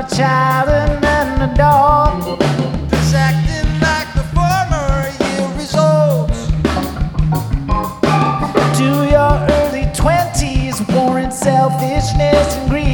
a child and an adult. This acting like the former yield results. To your early 20s, warrant selfishness and greed.